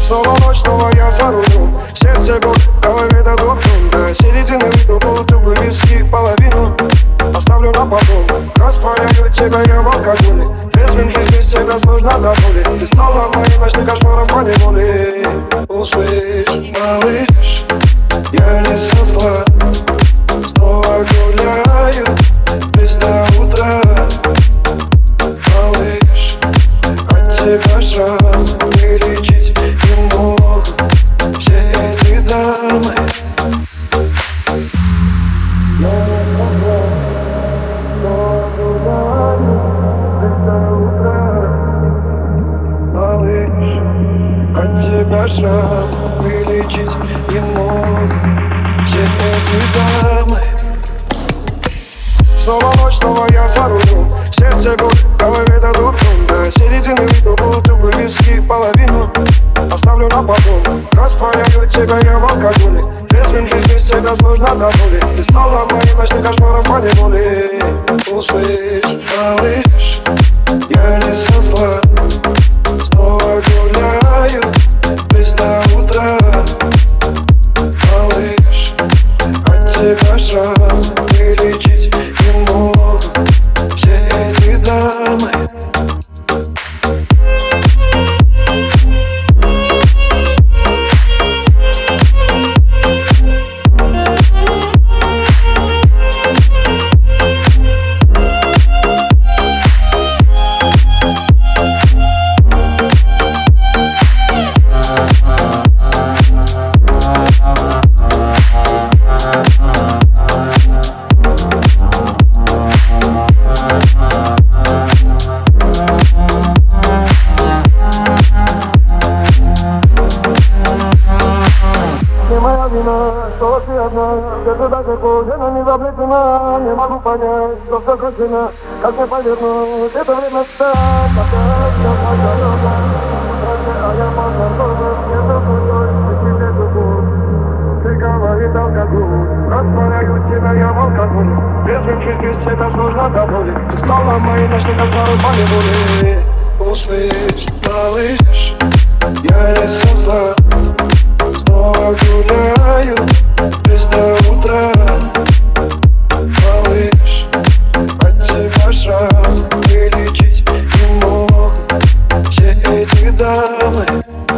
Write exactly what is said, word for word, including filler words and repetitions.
Снова ночь, снова я за рулем. В сердце боль, в голове да дурдом. До середины выпил бутылку виски, половину оставлю на потом. Растворяю тебя я в алкоголе. Трезвым жить без тебя сложно до боли. Ты стала моим ночным кошмаром по неволе. Услышь, малыш, я не со зла. Снова гуляю здесь до утра. Малыш, от тебя шрам вылечить не могут все эти дамы. От тебя шрам вылечить не могут все эти дамы. Снова ночь, снова я за рулем. В сердце боль, в голове да дурдом. До середины выпил бутылку виски, половину оставлю на потом. Растворяю тебя я в алкоголе. Трезвым жить без тебя сложно до боли. Ты стала моим ночным кошмаром по неволе. Услышь, малыш, я не со зла. Снова гуляю здесь до утра. Малыш, от тебя шрам вылечить не могут все эти дамы. Что ты одна, где-то так кожа, не заплетена. Не могу понять, что все кончено. Как мне повернуть, это время стать. Пока вся моя дорога, а я подготовлен. Это пустой, ты тебе любовь. Ты говорит алкоголь. Растворяю тебя я в алкоголе. Трезвым жить без тебя сложно до боли. Ты стала моим ночным кошмаром по неволе. Услышь, малыш, я не со зла. Снова гуляю здесь до утра. Малыш, от тебя шрам вылечить не могут все эти дамы.